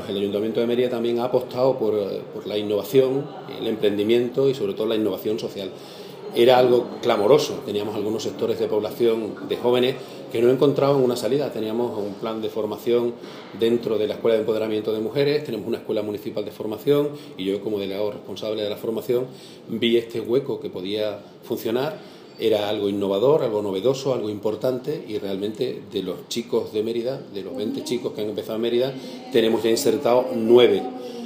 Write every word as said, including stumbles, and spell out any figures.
el Ayuntamiento de Mérida también ha apostado por, por la innovación, el emprendimiento y sobre todo la innovación social. Era algo clamoroso, teníamos algunos sectores de población, de jóvenes, que no encontraban una salida. Teníamos un plan de formación dentro de la Escuela de Empoderamiento de Mujeres, tenemos una escuela municipal de formación y yo, como delegado responsable de la formación, vi este hueco que podía funcionar. Era algo innovador, algo novedoso, algo importante, y realmente de los chicos de Mérida, de los veinte chicos que han empezado en Mérida, tenemos ya insertados nueve.